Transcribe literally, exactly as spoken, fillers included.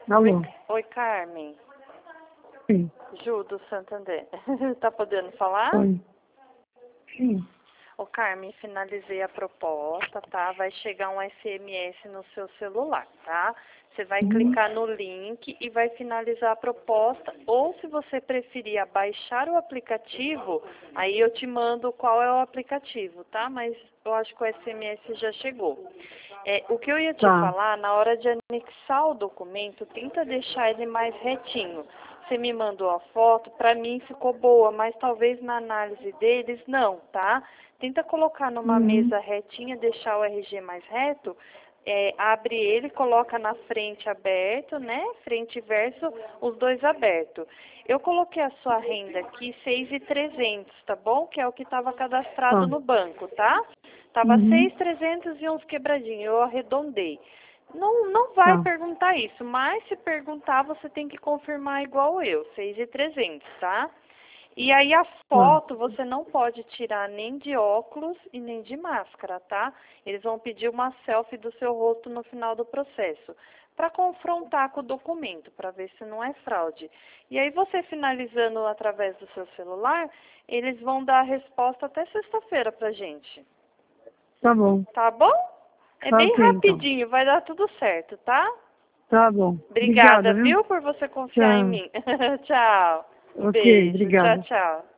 Alô? Oi, oi, Carmen. Sim. Ju, do Santander. Tá podendo falar? Oi. Sim. Ô, Carmen, finalizei a proposta, tá? Vai chegar um S M S no seu celular, tá? Você vai Uhum. clicar no link e vai finalizar a proposta. Ou, se você preferir baixar o aplicativo, aí eu te mando qual é o aplicativo, tá? Mas eu acho que o S M S já chegou. É, o que eu ia te Tá. falar, na hora de anexar o documento, tenta deixar ele mais retinho. Você me mandou a foto, para mim ficou boa, mas talvez na análise deles não, tá? Tenta colocar numa Uhum. mesa retinha, deixar o R G mais reto, é, abre ele, coloca na frente aberto, né? Frente e verso, os dois abertos. Eu coloquei a sua renda aqui, seis mil e trezentos, tá bom? Que é o que estava cadastrado Tá. no banco, tá? Tava Uhum. seis mil e trezentos e uns quebradinhos, eu arredondei. Não, não vai Tá. perguntar isso, mas se perguntar, você tem que confirmar igual eu, seis mil e trezentos, tá? E aí a Tá. foto você não pode tirar nem de óculos e nem de máscara, tá? Eles vão pedir uma selfie do seu rosto no final do processo, para confrontar com o documento, para ver se não é fraude. E aí você finalizando através do seu celular, eles vão dar a resposta até sexta-feira pra gente. Tá bom. Tá bom? É Tá bem ok, então. rapidinho, vai dar tudo certo, tá? Tá bom. Obrigada, Obrigada, viu? viu, por você confiar em Tchau. mim. Tchau. Ok, Beijo. Tchau, obrigada. tchau.